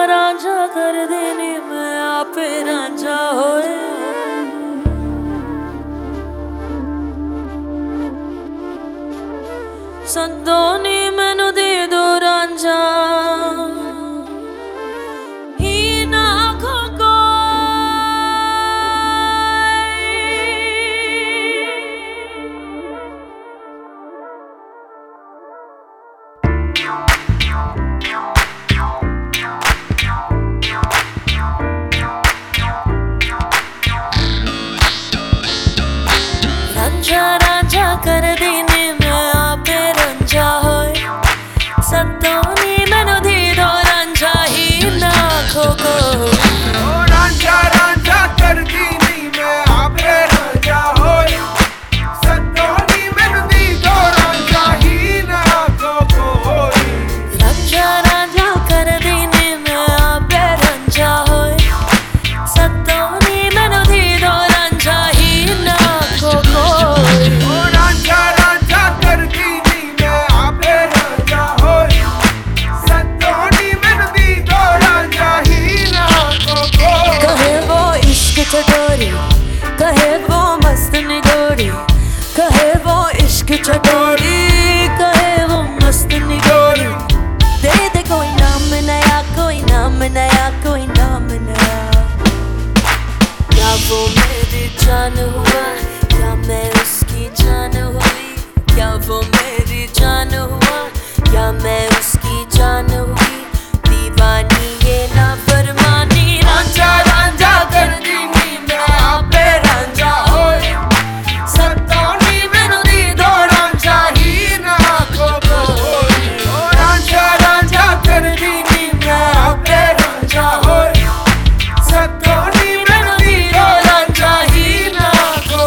रांझा कर देने मैं आपे रांझा होए संदोनी मैनू दे दो रांझा ही ना आखो रांझा कर देने मैं आपे रांझा होए संदोनी मैनू दे दो रांझा ही ना आखो रांझा रांझा कर देने मैं आपे रांझा होए संदोनी मैनू दे दो रांझा ही ना आखो रांझा रांझा कर देने मैं आपे रांझा होए संदोनी मैनू दे दो रांझा ही ना आखो रांझा रांझा कर देने मैं आपे रांझा होए संदोनी मैनू दे दो रांझा ही ना आखो कहे वो इश्क चटोरी कहे वो मस्त निगोरी कहे वो इश्क चटोरी कहे वो मस्त निगोरी दे दे कोई नाम नया कोई नाम नया कोई नाम नया क्या वो मेरी जान हुआ क्या मैं उसकी जान हुई क्या वो मेरी जान हुआ क्या मैं उसकी जान हुई दीवानी ये ना फरमानी रांझा रांझा कर देनी मैं आपे रांझा होए संदोनी मैनू दे दो रांझा ही ना आखो रांझा रांझा कर देने मैं आपे रांझा होए संदोनी मैनू दे दो रांझा ही ना आखो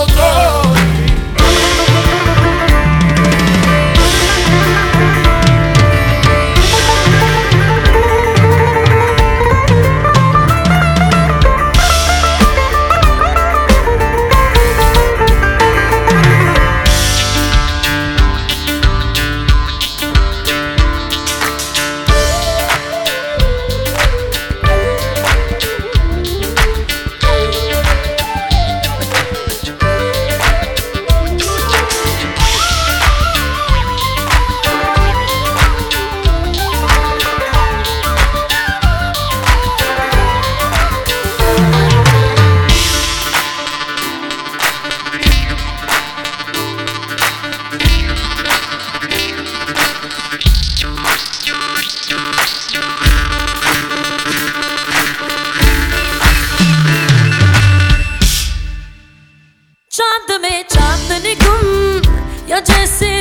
चांद में चांदनी गुम या जैसे